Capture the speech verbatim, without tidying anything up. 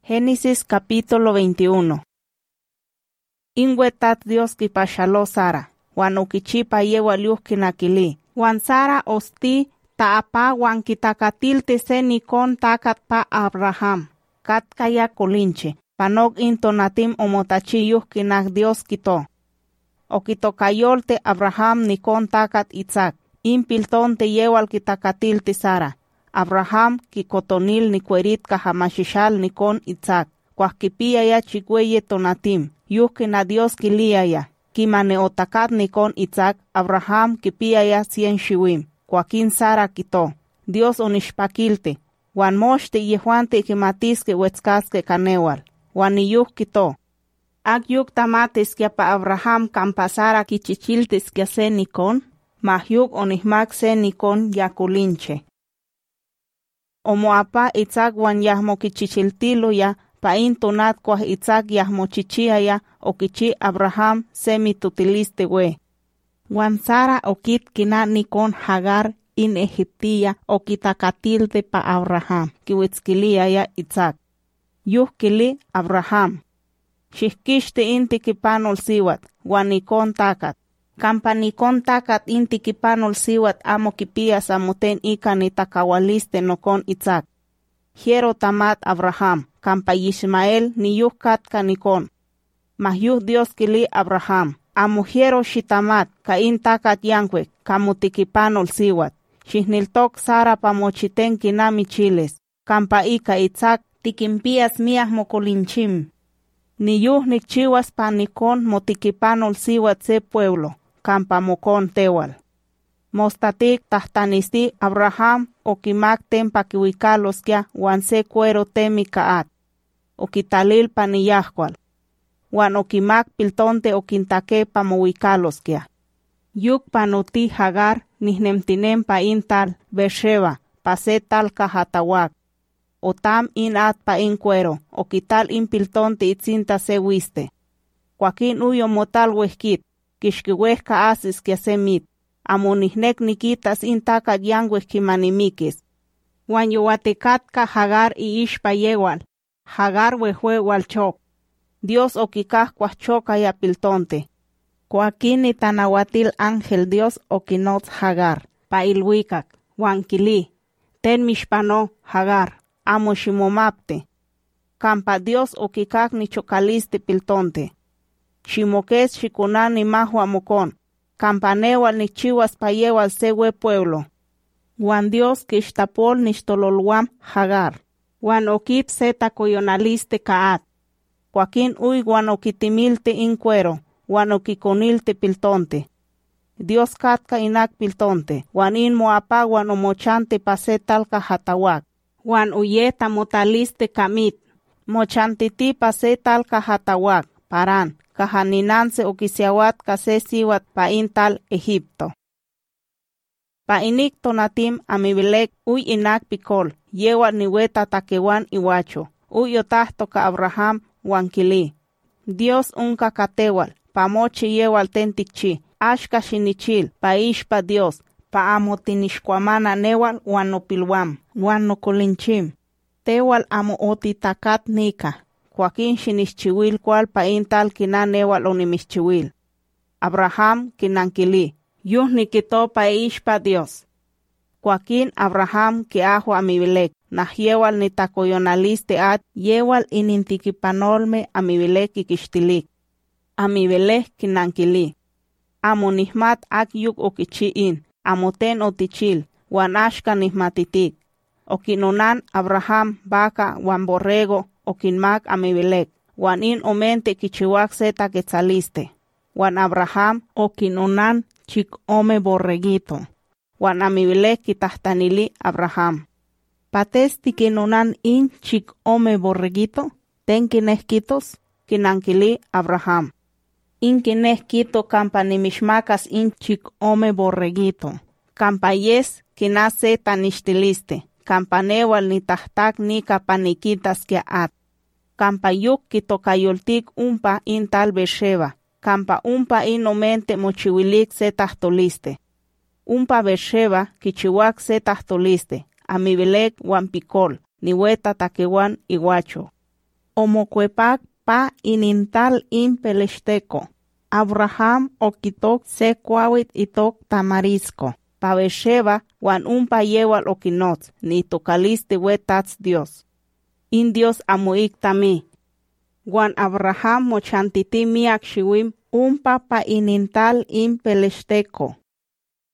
Génesis capítulo veintiuno. Inguetat Dios kipashalo Sara, wan ukichipa yewa liuh kinakili. Wan Sara osti taapa wan kitakatilti se nikon takat pa Abraham. Kat kaya kolinche, panog intonatim omotachiyuh kinak Dios kito. Okitokayolte Abraham nikon takat Isaac, impiltonte yewal kitakatilti Sara. Abraham kikotonil nikuerit kahamashishal nikon Isaac, kwahkipia ya chigweye tonatim, yuhkina Dios kilia ya, kimane otakat nikon Isaac, Abraham kipia ya cien shiwim, kwakin Sara kito, Dios onishpakilte, wan moshte yehuante kimatiske wetzkaske kanewal, wan iyuh kito. Ak yuk tamates kia pa Abraham kampa Sara kichichiltes kia se nikon, mahyuk onihmak se nikon yakulinche. Omoapa Isaac wan yahmo kichichiltilo ya, pa intonat kwah Isaac yahmo chichia ya, okichi Abraham semitutiliste we. Wan Sara okit kina nikon Hagar in Egiptia okitakatilte pa Abraham, kiwitzkilia ya Isaac. Yuh kili Abraham. Shihkishte inti kipanol siwat, wan nikon takat. Kampa nikon takat inti kipanol siwat amo kipia samoten ika ni takawaliste nokon Isaac. Hiero tamat Abraham, kampa Ismael ni yuh katka nikon. Mahyuh Dios kili Abraham, amo hiero shitamat ka in takat yankwek, kamutikipanol siwat. Shihniltok Sara pamochiten kinami chiles, kampa ika Isaac tikimpias miah mokolinchim. Ni yuh nikchiwas pa nikon motikipanol siwat se pueblo, kampa mokon tewal. Mostatik tahtanisti Abraham okimak tempa kiwikalos kia wan se cuero temi kaat. Okitalil pa niyahkwal. Wan okimak piltonte okintake pa mowikalos kia. Yuk panuti Hagar nihnemtinem pa intal Beersheba pa se tal kahatawak. Otam in at pa in cuero, okital in piltonte itzinta se wiste. Joaquin uyo motal wehkit, kishkiwehka asis kia se mit, amonihnek nikitas in takat yangueh kimanimikis. Wan yuatekatka Hagar i ishpa yewal, Hagar wehwe walchok. Dios okikah kwahchoka ya piltonte. Joaquin itanawatil ángel Dios okinots Hagar, pa ilwikak, wan kili, ten mishpano Hagar. Amo shimomapte. Kampa Dios okikak ni chokaliste piltonte. Shimokes shikunan ni mahua mokon. Kampa newal ni chiwas payewal sewe pueblo. Wan Dios kishtapol nishtololwam Hagar. Wan okip seta koyonaliste kaat. Joaquin uy wan okitimilte in cuero. Wan okikonilte piltonte. Dios katka inak piltonte. Wan in moapa wan omochante pasetal kahatawak. Wan uyeta motaliste kamit, mochantiti pase tal kahatawak, paran, kahaninanse okisiawat kase siwat pa intal Egipto. Pa inik tonatim amibilek uy inak pikol, yewa niweta takewan iwacho, uy otahto ka Abraham wan kili. Dios unka katewal, pa mochi yewal tentikchi, ashka shinichil, pa ishpa Dios, pa amo tinishkwamana newal wan nopilwam, wan nokolinchim. Tewal amo otitakat nika, Joaquin shinishchiwil kwal pa intal kina newal onimishchiwil. Abraham kinankili, yuh nikito pa ishpa Dios. Joaquin Abraham ki ajo amibilek, nah yewal nitakoyonaliste at yewal inintikipanolme amibilek ikishtilik. Amibilek kinankili, amo nihmat ak yuk okichiin. Amoten otichil, wan ashka nihmatitik. Okinonan Abraham baka wan borrego, okinmak amibilek, wan in omente kichiwak seta quetzaliste. Wan Abraham okinonan chik ome borreguito. Wan amibilek kitahtanili Abraham. Pates tikinonan in chik ome borreguito, ten kinehkitos, kinankili Abraham. In kinehkito kampa nimishmakas in chik ome borreguito. Kampa yes kinase tanishtiliste. Kampa newal ni tahtak nika panikitas kia at. Kampa yuk kitokayoltik umpa in tal Beersheba. Kampa umpa in omente mochiwilik se tahtoliste. Umpa Beersheba kichiwak se tahtoliste. Amibilek wan pikol. Niweta takewan iguacho. omocuepac pa inintal in pelesteco. Abraham oquitok se cuauit itok tamarisco. Pa Besheba wan umpa yewal okinotz, ni tocalisti wetats Dios. In Dios amuik tami. Wan Abraham mochantiti miak shiwim umpa pa inintal in pelesteco.